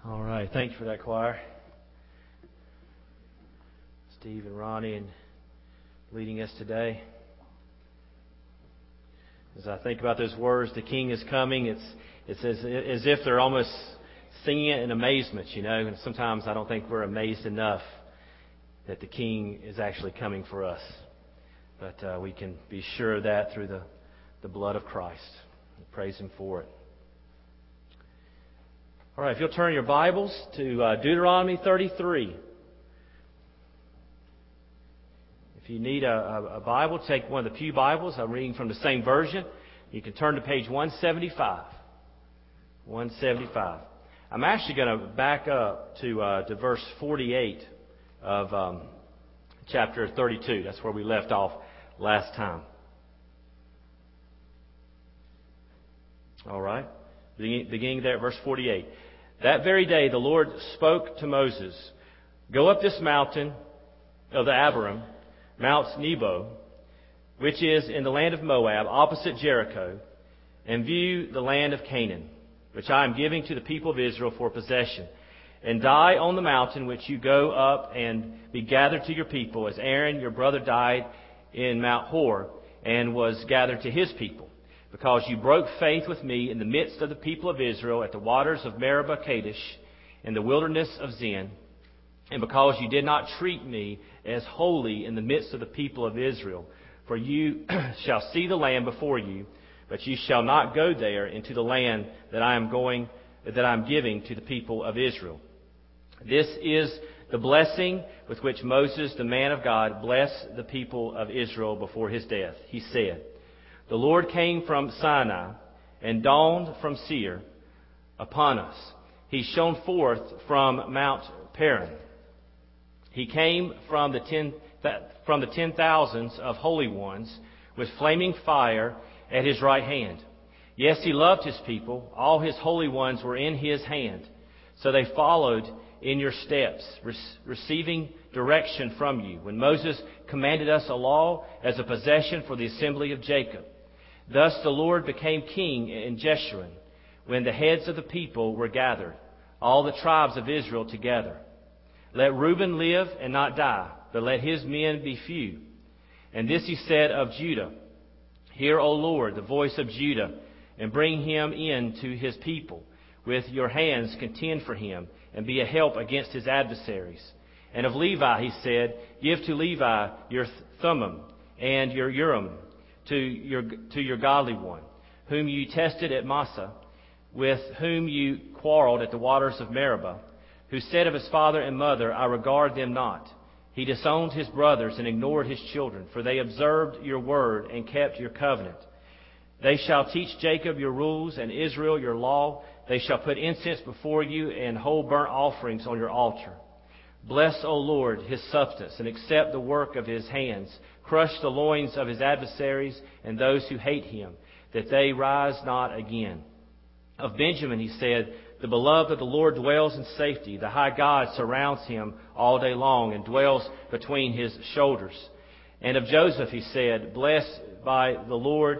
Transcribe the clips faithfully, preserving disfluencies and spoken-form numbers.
All right. Thank you for that, choir. Steve and Ronnie and leading us today. As I think about those words, the King is coming, it's it's as, as if they're almost singing it in amazement, you know. And sometimes I don't think we're amazed enough that the King is actually coming for us. But uh, we can be sure of that through the, the blood of Christ. Praise Him for it. All right, if you'll turn your Bibles to uh, Deuteronomy thirty-three. If you need a, a Bible, take one of the Pew Bibles. I'm reading from the same version. You can turn to page one seventy-five. one seventy-five. I'm actually going to back up to, uh, to verse forty-eight of um, chapter thirty-two. That's where we left off last time. All right. Beginning there at verse forty-eight. That very day the Lord spoke to Moses, "Go up this mountain of the Abarim, Mount Nebo, which is in the land of Moab, opposite Jericho, and view the land of Canaan, which I am giving to the people of Israel for possession. And die on the mountain which you go up and be gathered to your people, as Aaron your brother died in Mount Hor and was gathered to his people. Because you broke faith with me in the midst of the people of Israel at the waters of Meribah Kadesh in the wilderness of Zin, and because you did not treat me as holy in the midst of the people of Israel. For you shall see the land before you, but you shall not go there into the land that I am going, that I am giving to the people of Israel." This is the blessing with which Moses, the man of God, blessed the people of Israel before his death. He said, "The Lord came from Sinai and dawned from Seir upon us. He shone forth from Mount Paran. He came from the ten from the ten thousands of holy ones with flaming fire at His right hand. Yes, He loved His people. All His holy ones were in His hand. So they followed in your steps, receiving direction from you, when Moses commanded us a law as a possession for the assembly of Jacob. Thus the Lord became king in Jeshurun, when the heads of the people were gathered, all the tribes of Israel together. Let Reuben live and not die, but let his men be few. And this He said of Judah, Hear, O Lord, the voice of Judah, and bring him in to his people. With your hands contend for him, and be a help against his adversaries. And of Levi He said, Give to Levi your Thummim and your Urim, to your to your godly one, whom you tested at Massah, with whom you quarreled at the waters of Meribah, who said of his father and mother, I regard them not. He disowned his brothers and ignored his children, for they observed your word and kept your covenant. They shall teach Jacob your rules and Israel your law. They shall put incense before you and hold burnt offerings on your altar. Bless, O Lord, his substance, and accept the work of his hands. Crush the loins of his adversaries and those who hate him, that they rise not again. Of Benjamin He said, The beloved of the Lord dwells in safety. The high God surrounds him all day long and dwells between his shoulders. And of Joseph He said, Blessed by the Lord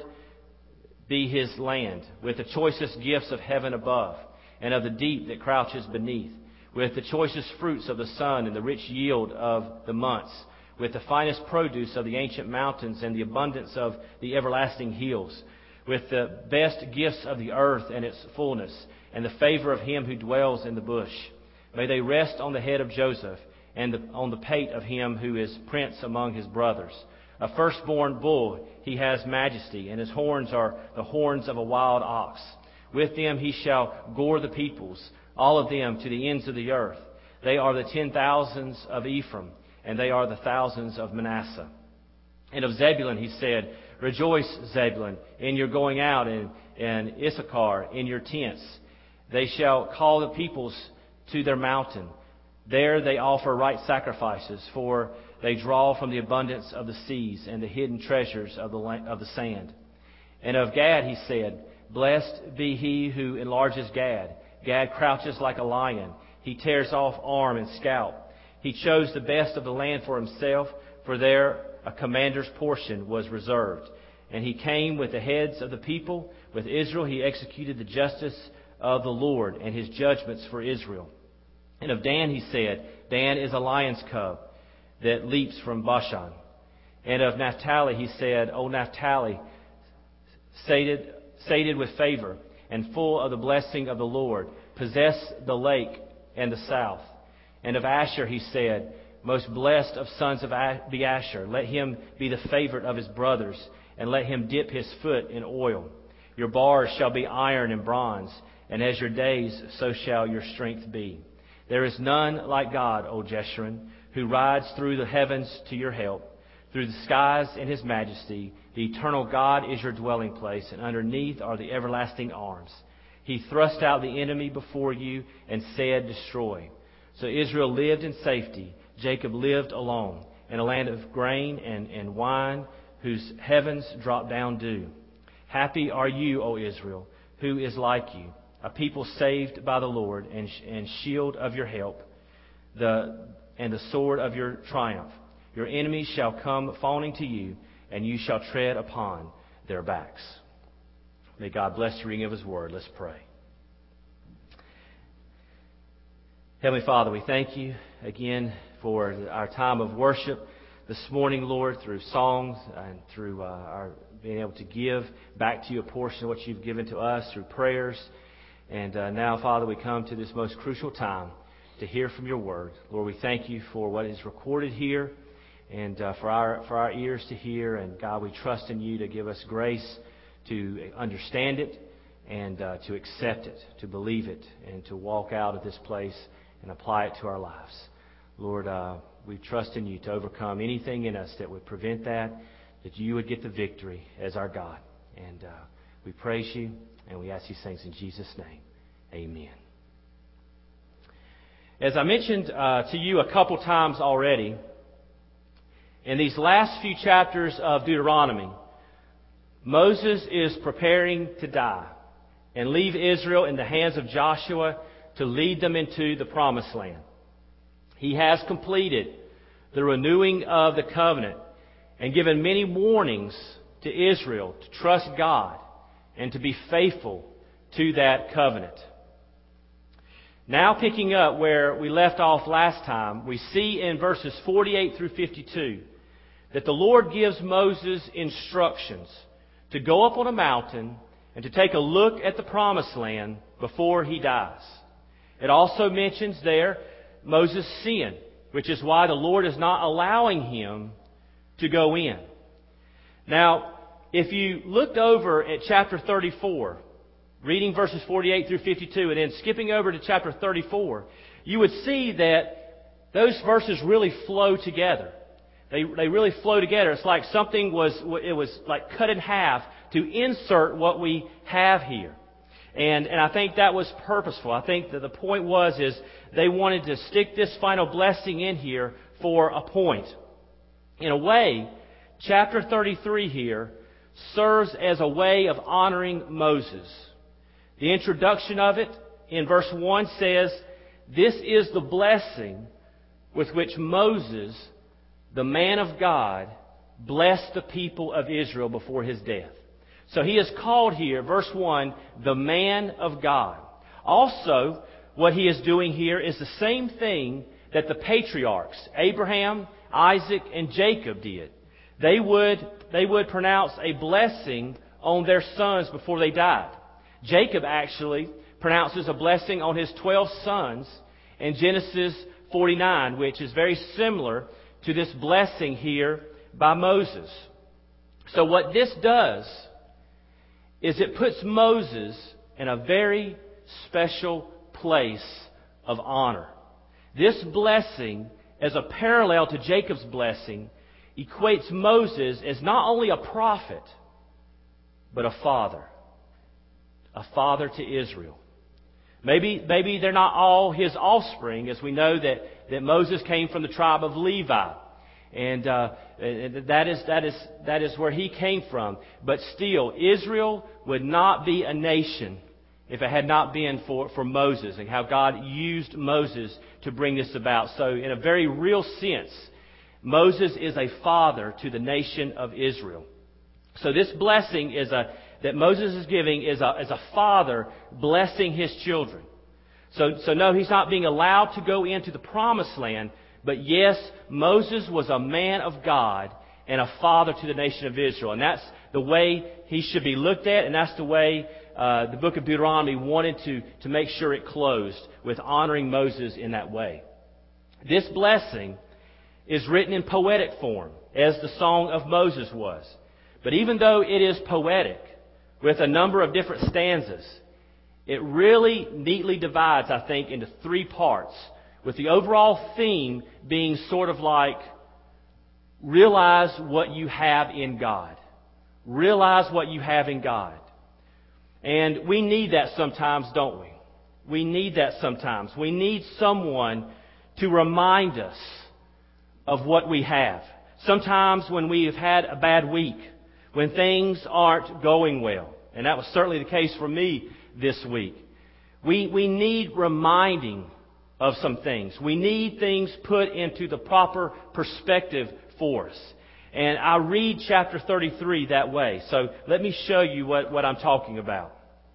be his land, with the choicest gifts of heaven above, and of the deep that crouches beneath, with the choicest fruits of the sun and the rich yield of the months, with the finest produce of the ancient mountains and the abundance of the everlasting hills, with the best gifts of the earth and its fullness, and the favor of him who dwells in the bush. May they rest on the head of Joseph, and the, on the pate of him who is prince among his brothers. A firstborn bull, he has majesty, and his horns are the horns of a wild ox. With them he shall gore the peoples, all of them to the ends of the earth. They are the ten thousands of Ephraim, and they are the thousands of Manasseh. And of Zebulun He said, Rejoice, Zebulun, in your going out, and, and Issachar in your tents. They shall call the peoples to their mountain. There they offer right sacrifices, for they draw from the abundance of the seas and the hidden treasures of the of the sand. And of Gad He said, Blessed be he who enlarges Gad. Gad crouches like a lion. He tears off arm and scalp. He chose the best of the land for himself, for there a commander's portion was reserved. And he came with the heads of the people. With Israel He executed the justice of the Lord and His judgments for Israel. And of Dan he said, Dan is a lion's cub that leaps from Bashan. And of Naphtali he said, O Naphtali, sated, sated with favor and full of the blessing of the Lord, possess the lake and the south. And of Asher he said, most blessed of sons of the Asher, let him be the favorite of his brothers, and let him dip his foot in oil. Your bars shall be iron and bronze, and as your days, so shall your strength be. There is none like God, O Jeshurun, who rides through the heavens to your help, through the skies in His majesty. The eternal God is your dwelling place, and underneath are the everlasting arms. He thrust out the enemy before you and said, destroy. So Israel lived in safety. Jacob lived alone in a land of grain and, and wine, whose heavens drop down dew. Happy are you, O Israel, who is like you, a people saved by the Lord, and, and shield of your help, the and the sword of your triumph. Your enemies shall come fawning to you, and you shall tread upon their backs. May God bless the reading of His Word. Let's pray. Heavenly Father, we thank You again for our time of worship this morning, Lord, through songs and through uh, our being able to give back to You a portion of what You've given to us through prayers. And uh, now, Father, we come to this most crucial time to hear from Your Word. Lord, we thank You for what is recorded here and uh, for our for our ears to hear. And God, we trust in You to give us grace to understand it and uh, to accept it, to believe it, and to walk out of this place and apply it to our lives. Lord, uh, we trust in You to overcome anything in us that would prevent that, that You would get the victory as our God. And uh, we praise You, and we ask these things in Jesus' name. Amen. As I mentioned uh, to you a couple times already, in these last few chapters of Deuteronomy, Moses is preparing to die and leave Israel in the hands of Joshua to lead them into the Promised Land. He has completed the renewing of the covenant and given many warnings to Israel to trust God and to be faithful to that covenant. Now picking up where we left off last time, we see in verses forty-eight through fifty-two that the Lord gives Moses instructions to go up on a mountain and to take a look at the Promised Land before he dies. It also mentions there Moses' sin, which is why the Lord is not allowing him to go in. Now, if you looked over at chapter thirty-four, reading verses forty-eight through fifty-two, and then skipping over to chapter thirty-four, you would see that those verses really flow together. They they really flow together. It's like something was, it was like cut in half to insert what we have here. And and I think that was purposeful. I think that the point was is they wanted to stick this final blessing in here for a point. In a way, chapter thirty-three here serves as a way of honoring Moses. The introduction of it in verse one says, "This is the blessing with which Moses, the man of God, blessed the people of Israel before his death." So he is called here, verse one, the man of God. Also, what he is doing here is the same thing that the patriarchs, Abraham, Isaac, and Jacob did. They would, they would pronounce a blessing on their sons before they died. Jacob actually pronounces a blessing on his twelve sons in Genesis forty-nine, which is very similar to this blessing here by Moses. So what this does is it puts Moses in a very special place of honor. This blessing, as a parallel to Jacob's blessing, equates Moses as not only a prophet, but a father. A father to Israel. Maybe, maybe they're not all his offspring, as we know that, that Moses came from the tribe of Levi. And uh, that is that is that is where he came from. But still, Israel would not be a nation if it had not been for, for Moses and how God used Moses to bring this about. So in a very real sense, Moses is a father to the nation of Israel. So this blessing is a that Moses is giving is a, is a father blessing his children. So, so no, he's not being allowed to go into the promised land. But yes, Moses was a man of God and a father to the nation of Israel. And that's the way he should be looked at. And that's the way uh, the book of Deuteronomy wanted to, to make sure it closed, with honoring Moses in that way. This blessing is written in poetic form, as the Song of Moses was. But even though it is poetic, with a number of different stanzas, it really neatly divides, I think, into three parts, with the overall theme being sort of like, realize what you have in God. Realize what you have in God. And we need that sometimes, don't we? We need that sometimes. We need someone to remind us of what we have. Sometimes when we have had a bad week, when things aren't going well, and that was certainly the case for me this week, we, we need reminding of some things. We need things put into the proper perspective for us. And I read chapter thirty-three that way. So let me show you what, what I'm talking about.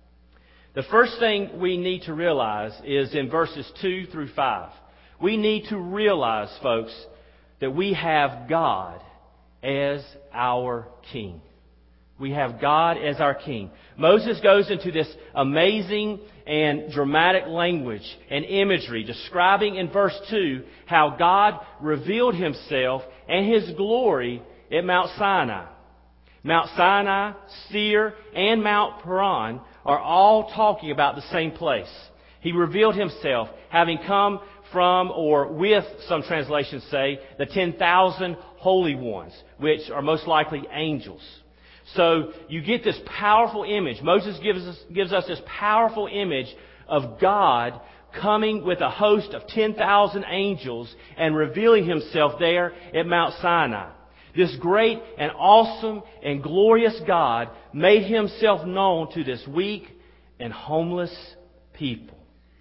The first thing we need to realize is in verses two through five. We need to realize, folks, that we have God as our King. We have God as our King. Moses goes into this amazing and dramatic language and imagery, describing in verse two how God revealed Himself and His glory at Mount Sinai. Mount Sinai, Seir, and Mount Paran are all talking about the same place. He revealed Himself, having come from, or with, some translations say, the ten thousand holy ones, which are most likely angels. So you get this powerful image. Moses gives us, gives us this powerful image of God coming with a host of ten thousand angels and revealing Himself there at Mount Sinai. This great and awesome and glorious God made Himself known to this weak and homeless people.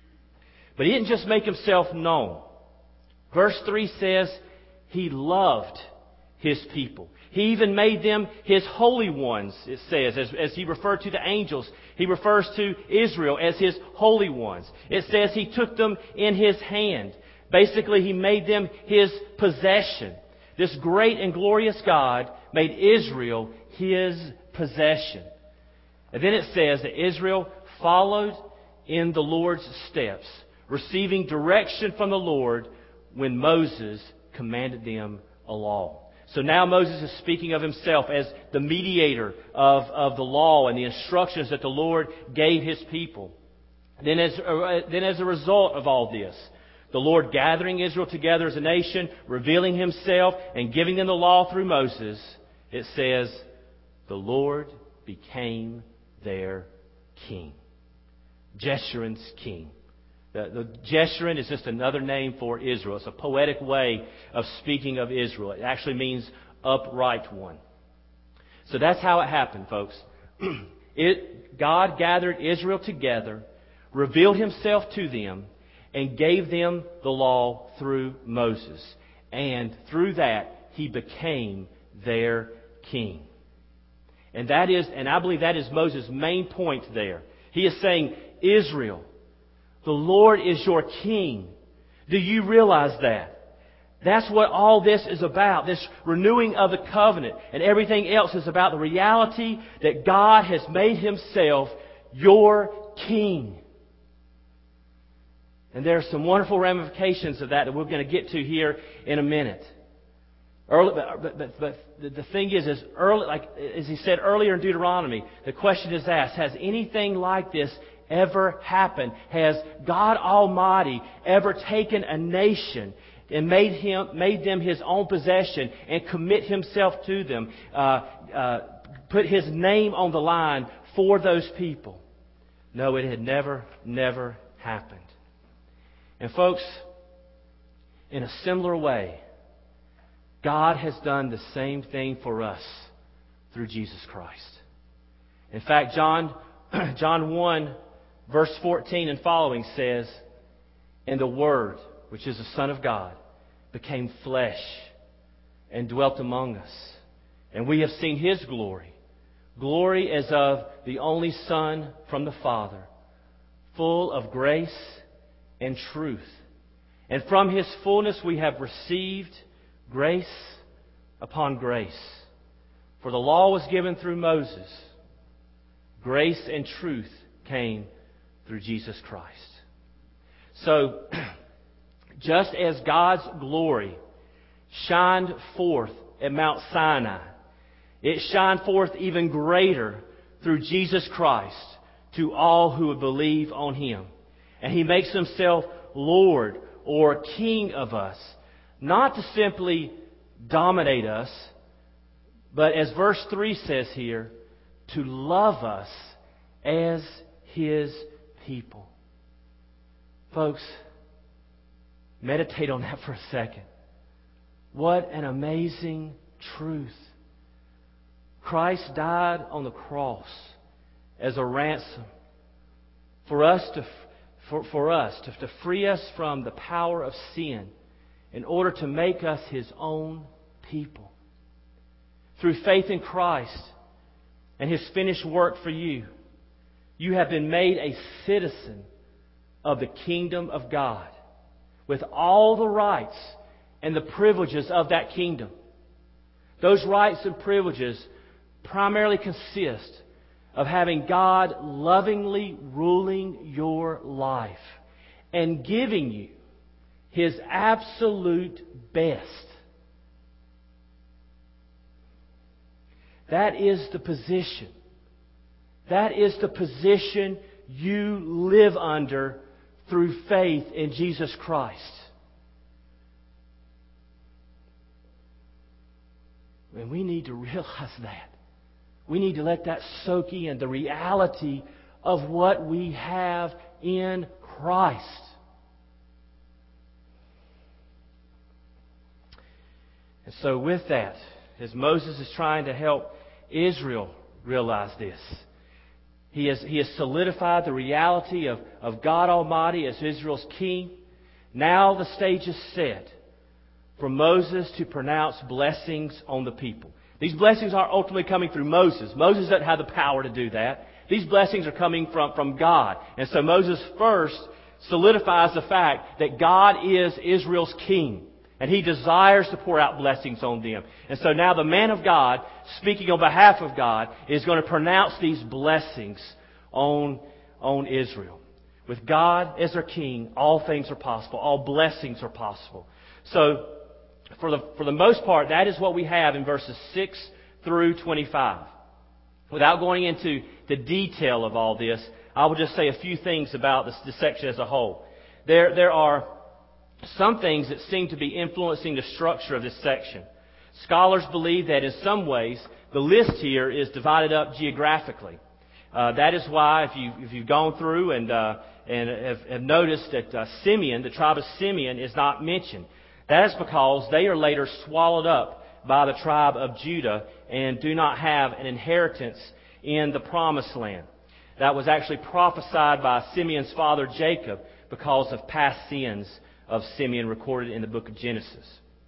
But He didn't just make Himself known. Verse three says He loved His people. He even made them His holy ones, it says. As, as He referred to the angels, He refers to Israel as His holy ones. It says He took them in His hand. Basically, He made them His possession. This great and glorious God made Israel His possession. And then it says that Israel followed in the Lord's steps, receiving direction from the Lord when Moses commanded them a law. So now Moses is speaking of himself as the mediator of, of the law and the instructions that the Lord gave His people. Then as, uh, then as a result of all this, the Lord gathering Israel together as a nation, revealing Himself and giving them the law through Moses, it says, the Lord became their king. Jeshurun's king. The, the Jeshurun is just another name for Israel. It's a poetic way of speaking of Israel. It actually means upright one. So that's how it happened, folks. It, God gathered Israel together, revealed Himself to them, and gave them the law through Moses. And through that, He became their king. And that is, and I believe that is Moses' main point there. He is saying, Israel, the Lord is your king. Do you realize that? That's what all this is about. This renewing of the covenant and everything else is about the reality that God has made Himself your king. And there are some wonderful ramifications of that that we're going to get to here in a minute. Early, but, but, but the thing is, is early, like as he said earlier in Deuteronomy, the question is asked: has anything like this ever happened? Has God Almighty ever taken a nation and made him, made them His own possession and commit Himself to them, uh, uh, put His name on the line for those people? No, it had never, never happened. And folks, in a similar way, God has done the same thing for us through Jesus Christ. In fact, John, John one, verse fourteen and following says, and the Word, which is the Son of God, became flesh and dwelt among us. And we have seen His glory, glory as of the only Son from the Father, full of grace and truth. And from His fullness we have received grace upon grace. For the law was given through Moses. Grace and truth came through Jesus Christ. So, just as God's glory shined forth at Mount Sinai, it shined forth even greater through Jesus Christ to all who would believe on Him. And He makes Himself Lord or King of us, not to simply dominate us, but as verse three says here, to love us as His people. Folks, meditate on that for a second. What an amazing truth. Christ died on the cross as a ransom for us to for, for us to, to free us from the power of sin in order to make us His own people. Through faith in Christ and His finished work for you, you have been made a citizen of the kingdom of God with all the rights and the privileges of that kingdom. Those rights and privileges primarily consist of having God lovingly ruling your life and giving you His absolute best. That is the position. That is the position you live under through faith in Jesus Christ. And we need to realize that. We need to let that soak in, the reality of what we have in Christ. And so with that, as Moses is trying to help Israel realize this, He has, he has solidified the reality of, of God Almighty as Israel's king. Now the stage is set for Moses to pronounce blessings on the people. These blessings aren't ultimately coming through Moses. Moses doesn't have the power to do that. These blessings are coming from, from God. And so Moses first solidifies the fact that God is Israel's king. And He desires to pour out blessings on them. And so now the man of God, speaking on behalf of God, is going to pronounce these blessings on, on Israel. With God as their king, all things are possible. All blessings are possible. So, for the, for the most part, that is what we have in verses six through twenty-five. Without going into the detail of all this, I will just say a few things about this, this section as a whole. There, there are some things that seem to be influencing the structure of this section. Scholars believe that in some ways the list here is divided up geographically. Uh, that is why, if you if you've gone through and uh, and have, have noticed that uh, Simeon, the tribe of Simeon, is not mentioned. That is because they are later swallowed up by the tribe of Judah and do not have an inheritance in the Promised Land. That was actually prophesied by Simeon's father Jacob because of past sins of Simeon recorded in the book of Genesis.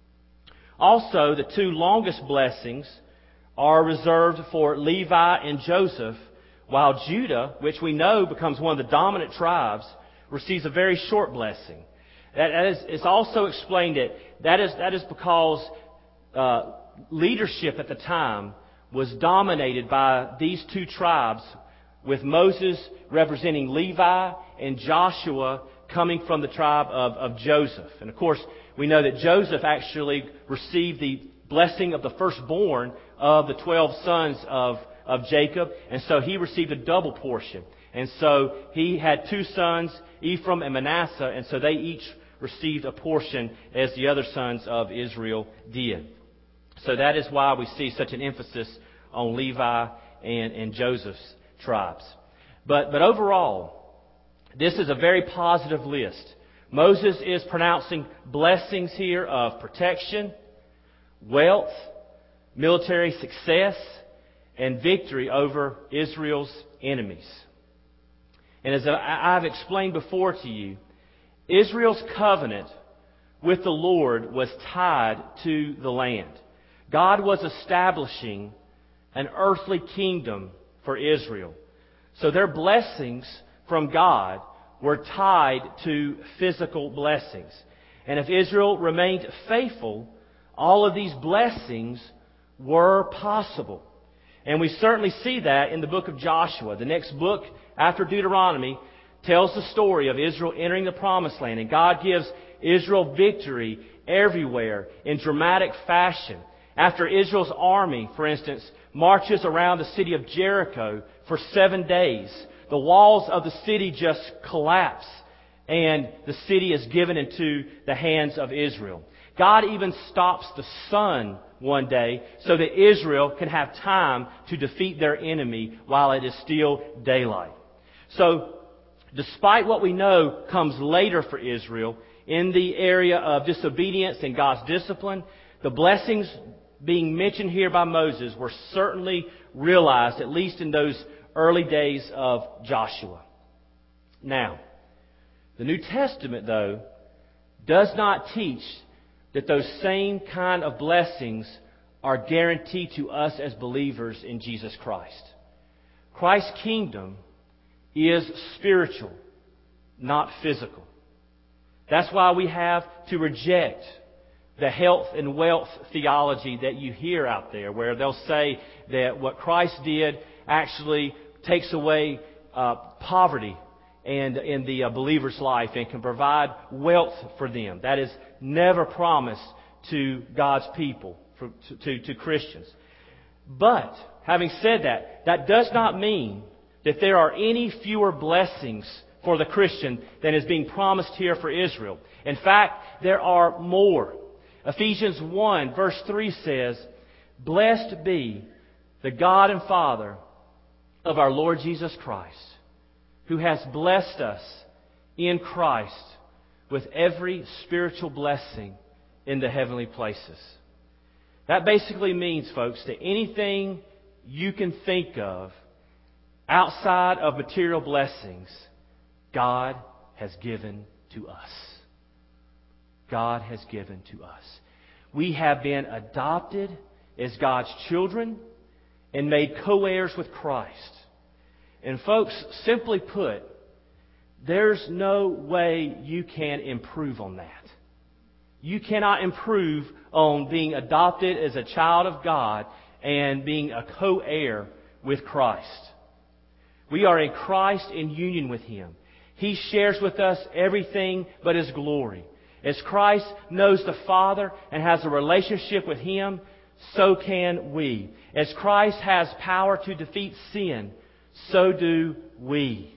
Also, the two longest blessings are reserved for Levi and Joseph, while Judah, which we know becomes one of the dominant tribes, receives a very short blessing. That, that is, it's also explained that that is, that is because uh, leadership at the time was dominated by these two tribes, with Moses representing Levi and Joshua coming from the tribe of, of Joseph. And of course, we know that Joseph actually received the blessing of the firstborn of the twelve sons of, of Jacob, and so he received a double portion. And so he had two sons, Ephraim and Manasseh, and so they each received a portion as the other sons of Israel did. So that is why we see such an emphasis on Levi and, and Joseph's tribes. But, but overall, this is a very positive list. Moses is pronouncing blessings here of protection, wealth, military success, and victory over Israel's enemies. And as I've explained before to you, Israel's covenant with the Lord was tied to the land. God was establishing an earthly kingdom for Israel. So their blessings from God were tied to physical blessings. And if Israel remained faithful, all of these blessings were possible. And we certainly see that in the book of Joshua. The next book after Deuteronomy tells the story of Israel entering the Promised Land. And God gives Israel victory everywhere in dramatic fashion. After Israel's army, for instance, marches around the city of Jericho for seven days, the walls of the city just collapse, and the city is given into the hands of Israel. God even stops the sun one day so that Israel can have time to defeat their enemy while it is still daylight. So, despite what we know comes later for Israel in the area of disobedience and God's discipline, the blessings being mentioned here by Moses were certainly realized, at least in those early days of Joshua. Now, the New Testament, though, does not teach that those same kind of blessings are guaranteed to us as believers in Jesus Christ. Christ's kingdom is spiritual, not physical. That's why we have to reject the health and wealth theology that you hear out there, where they'll say that what Christ did actually takes away uh, poverty and in the uh, believer's life and can provide wealth for them. That is never promised to God's people, for, to, to, to Christians. But, having said that, that does not mean that there are any fewer blessings for the Christian than is being promised here for Israel. In fact, there are more. Ephesians one verse three says, "Blessed be the God and Father of our Lord Jesus Christ, who has blessed us in Christ with every spiritual blessing in the heavenly places." That basically means, folks, that anything you can think of outside of material blessings, God has given to us. God has given to us. We have been adopted as God's children and made co-heirs with Christ. And folks, simply put, there's no way you can improve on that. You cannot improve on being adopted as a child of God and being a co-heir with Christ. We are in Christ in union with Him. He shares with us everything but His glory. As Christ knows the Father and has a relationship with Him, so can we. As Christ has power to defeat sin, so do we.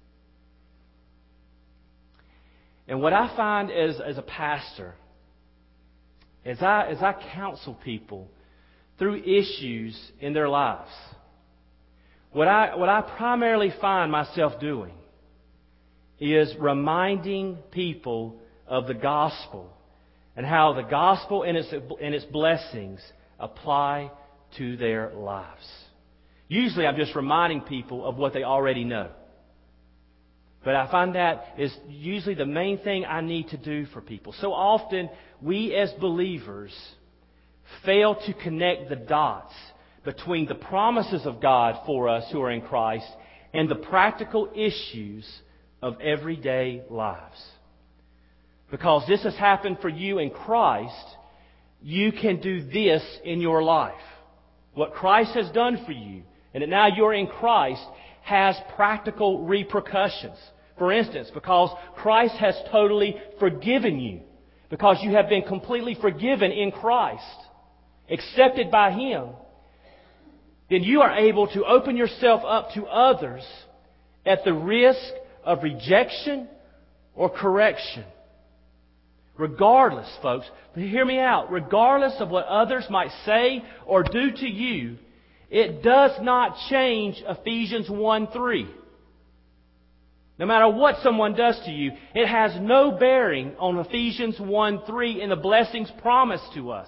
And what I find as, as a pastor, as I, as I counsel people through issues in their lives, what I, what I primarily find myself doing is reminding people of the gospel and how the gospel and its, and its blessings apply to their lives. Usually I'm just reminding people of what they already know. But I find that is usually the main thing I need to do for people. So often we as believers fail to connect the dots between the promises of God for us who are in Christ and the practical issues of everyday lives. Because this has happened for you in Christ, you can do this in your life. What Christ has done for you, and that now you're in Christ, has practical repercussions. For instance, because Christ has totally forgiven you, because you have been completely forgiven in Christ, accepted by Him, then you are able to open yourself up to others at the risk of rejection or correction. Regardless, folks, hear me out, regardless of what others might say or do to you, it does not change Ephesians one three. No matter what someone does to you, it has no bearing on Ephesians one three and the blessings promised to us.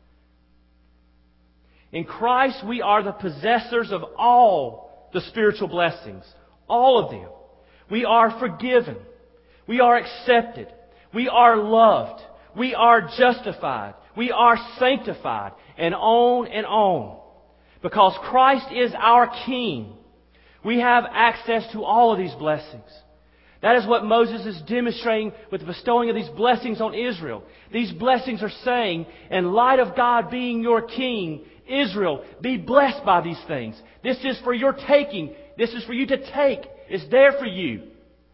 In Christ, we are the possessors of all the spiritual blessings. All of them. We are forgiven. We are accepted. We are loved. We are justified. We are sanctified. And on and on. Because Christ is our King, we have access to all of these blessings. That is what Moses is demonstrating with the bestowing of these blessings on Israel. These blessings are saying, in light of God being your King, Israel, be blessed by these things. This is for your taking. This is for you to take. It's there for you.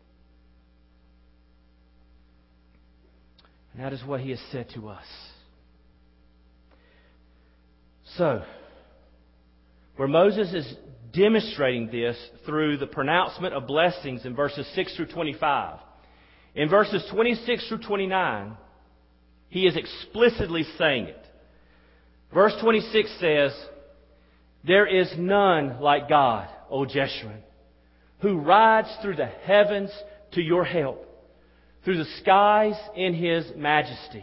And that is what He has said to us. So, where Moses is demonstrating this through the pronouncement of blessings in verses six through twenty-five. In verses twenty-six through twenty-nine, he is explicitly saying it. Verse twenty-six says, "There is none like God, O Jeshurun, who rides through the heavens to your help, through the skies in His majesty."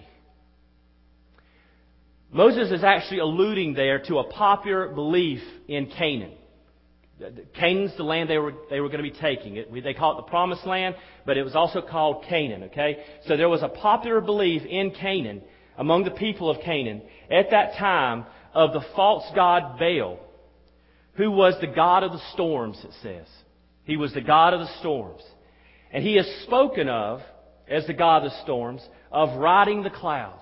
Moses is actually alluding there to a popular belief in Canaan. Canaan's the land they were they were going to be taking. It, they call it the Promised Land, but it was also called Canaan. Okay, so there was a popular belief in Canaan among the people of Canaan at that time of the false god Baal, who was the god of the storms. It says he was the god of the storms, and he is spoken of as the god of the storms, of riding the clouds.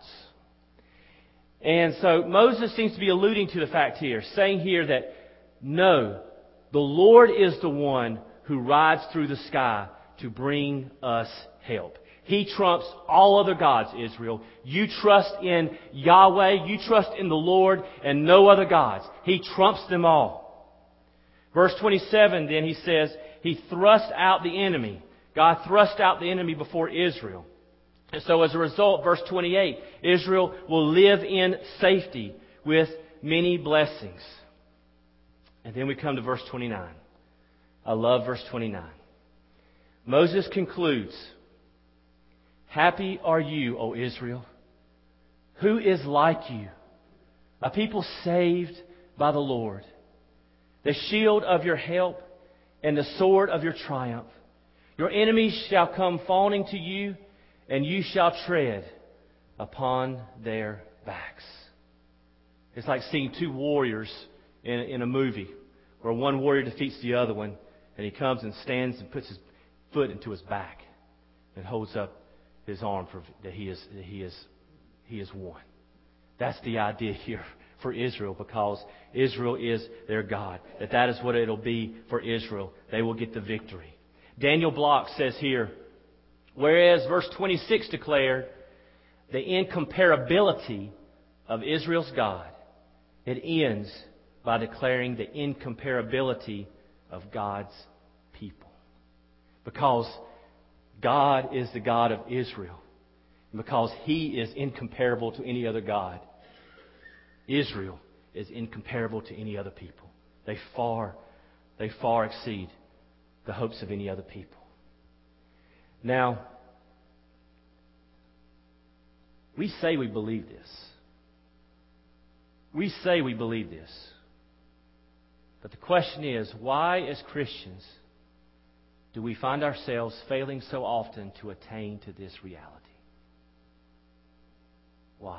And so Moses seems to be alluding to the fact here, saying here that no, the Lord is the one who rides through the sky to bring us help. He trumps all other gods, Israel. You trust in Yahweh, you trust in the Lord and no other gods. He trumps them all. Verse twenty-seven then he says, He thrust out the enemy. God thrust out the enemy before Israel. And so as a result, verse twenty-eight, Israel will live in safety with many blessings. And then we come to verse twenty-nine. I love verse twenty-nine. Moses concludes, "Happy are you, O Israel, who is like you, a people saved by the Lord, the shield of your help and the sword of your triumph. Your enemies shall come fawning to you, and you shall tread upon their backs." It's like seeing two warriors in, in a movie where one warrior defeats the other one, and he comes and stands and puts his foot into his back and holds up his arm for that he is that he is he is won. That's the idea here for Israel, because Israel is their God. That that is what it'll be for Israel. They will get the victory. Daniel Block says here, whereas verse twenty-six declared the incomparability of Israel's God, it ends by declaring the incomparability of God's people. Because God is the God of Israel, and because He is incomparable to any other God, Israel is incomparable to any other people. They far, they far exceed the hopes of any other people. Now, we say we believe this. We say we believe this. But the question is, why as Christians do we find ourselves failing so often to attain to this reality? Why?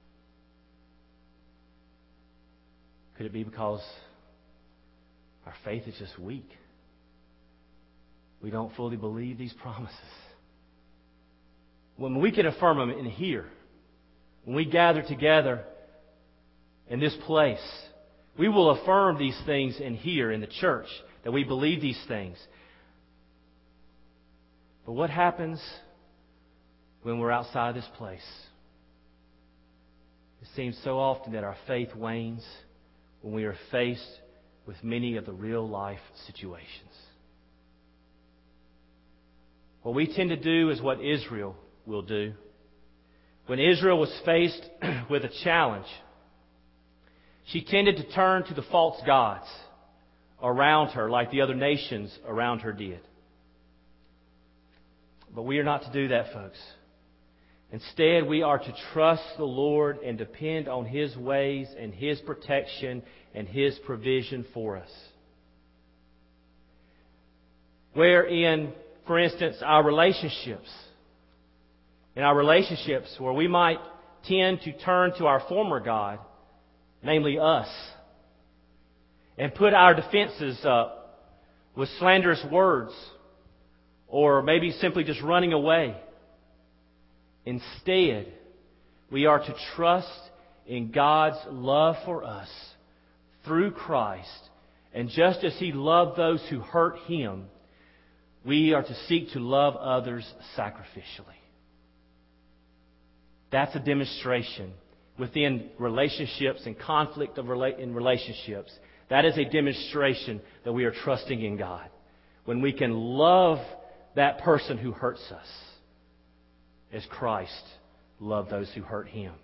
Could it be because our faith is just weak? We don't fully believe these promises. When we can affirm them in here, when we gather together in this place, we will affirm these things in here in the church, that we believe these things. But what happens when we're outside this place? It seems so often that our faith wanes when we are faced with many of the real life situations. What we tend to do is what Israel will do. When Israel was faced with a challenge, she tended to turn to the false gods around her like the other nations around her did. But we are not to do that, folks. Instead, we are to trust the Lord and depend on His ways and His protection and His provision for us. Wherein, for instance, our relationships, in our relationships where we might tend to turn to our former God, namely us, and put our defenses up with slanderous words or maybe simply just running away. Instead, we are to trust in God's love for us through Christ. And just as He loved those who hurt Him, we are to seek to love others sacrificially. That's a demonstration within relationships and conflict of rela- in relationships. That is a demonstration that we are trusting in God. When we can love that person who hurts us as Christ loved those who hurt Him.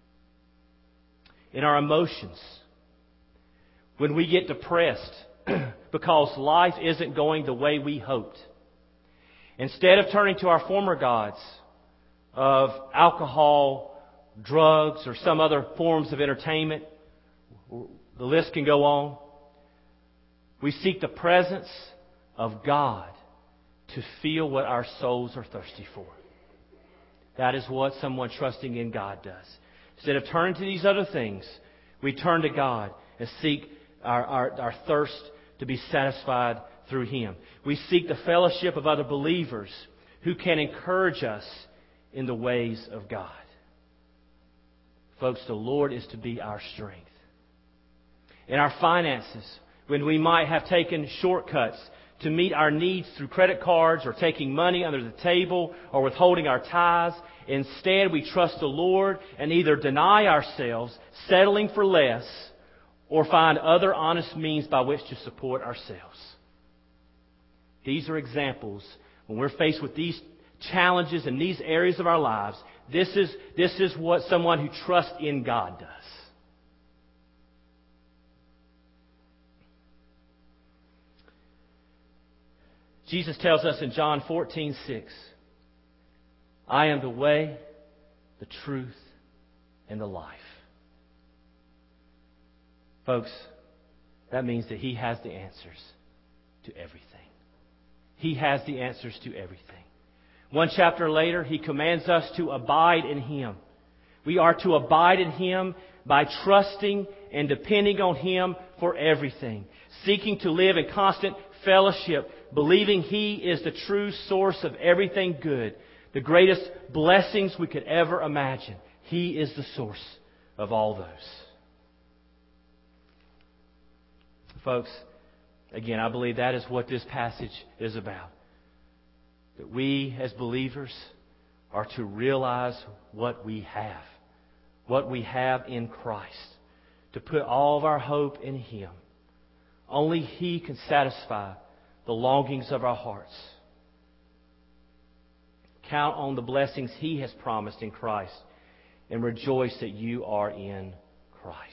In our emotions, when we get depressed because life isn't going the way we hoped, instead of turning to our former gods of alcohol, drugs, or some other forms of entertainment, the list can go on, we seek the presence of God to feel what our souls are thirsty for. That is what someone trusting in God does. Instead of turning to these other things, we turn to God and seek our, our, our thirst to be satisfied through Him. We seek the fellowship of other believers who can encourage us in the ways of God. Folks, the Lord is to be our strength. In our finances, when we might have taken shortcuts to meet our needs through credit cards or taking money under the table or withholding our tithes, instead we trust the Lord and either deny ourselves, settling for less, or find other honest means by which to support ourselves. These are examples when we're faced with these challenges in these areas of our lives. This is, this is what someone who trusts in God does. Jesus tells us in John fourteen six, I am the way, the truth, and the life. Folks, that means that He has the answers to everything. He has the answers to everything. One chapter later, He commands us to abide in Him. We are to abide in Him by trusting and depending on Him for everything, seeking to live in constant fellowship, believing He is the true source of everything good, the greatest blessings we could ever imagine. He is the source of all those. Folks, again, I believe that is what this passage is about. That we as believers are to realize what we have. What we have in Christ. To put all of our hope in Him. Only He can satisfy the longings of our hearts. Count on the blessings He has promised in Christ and rejoice that you are in Christ.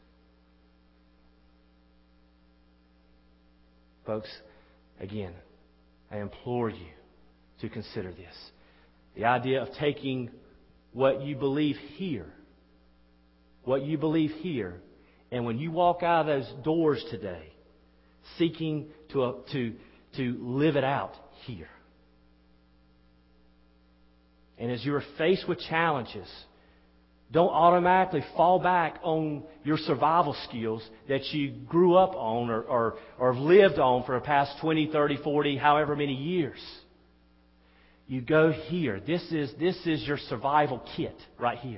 Folks, again, I implore you to consider this. The idea of taking what you believe here, what you believe here, and when you walk out of those doors today, seeking to, uh, to, to live it out here. And as you're faced with challenges, don't automatically fall back on your survival skills that you grew up on or, or, or have lived on for the past twenty, thirty, forty, however many years. You go here. This is, this is your survival kit right here.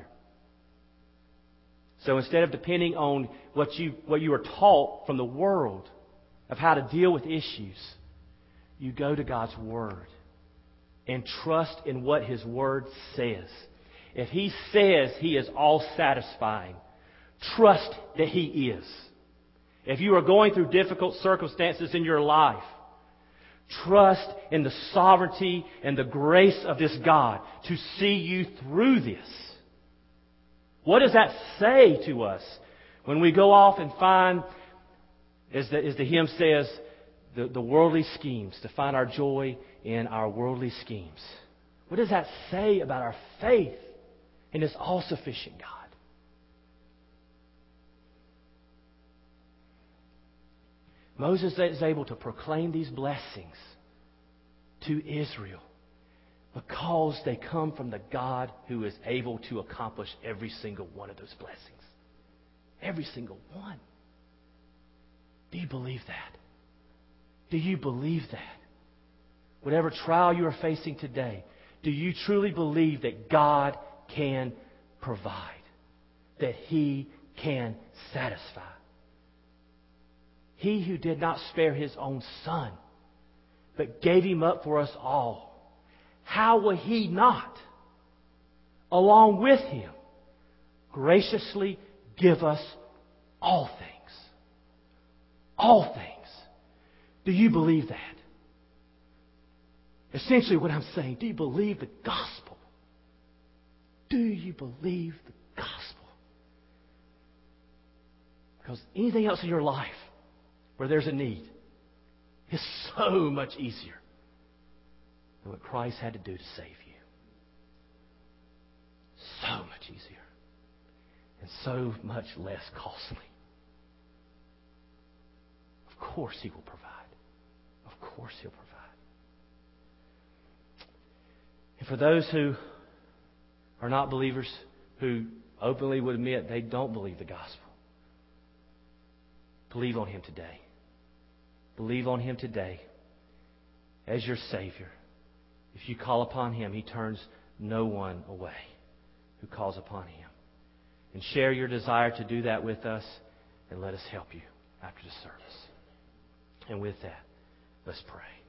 So instead of depending on what you, what you were taught from the world of how to deal with issues, you go to God's Word and trust in what His Word says. If He says He is all satisfying, trust that He is. If you are going through difficult circumstances in your life, trust in the sovereignty and the grace of this God to see you through this. What does that say to us when we go off and find, as the, as the hymn says, the, the worldly schemes, to find our joy in our worldly schemes? What does that say about our faith in this all-sufficient God? Moses is able to proclaim these blessings to Israel because they come from the God who is able to accomplish every single one of those blessings. Every single one. Do you believe that? Do you believe that? Whatever trial you are facing today, do you truly believe that God can provide? That He can satisfy? He who did not spare His own Son, but gave Him up for us all, how will He not, along with Him, graciously give us all things? All things. Do you believe that? Essentially what I'm saying, do you believe the gospel? Do you believe the gospel? Because anything else in your life where there's a need is so much easier than what Christ had to do to save you. So much easier. And so much less costly. Of course He will provide. Of course He'll provide. And for those who are not believers, who openly would admit they don't believe the gospel, believe on Him today. Believe on Him today as your Savior. If you call upon Him, He turns no one away who calls upon Him. And share your desire to do that with us, and let us help you after the service. And with that, let's pray.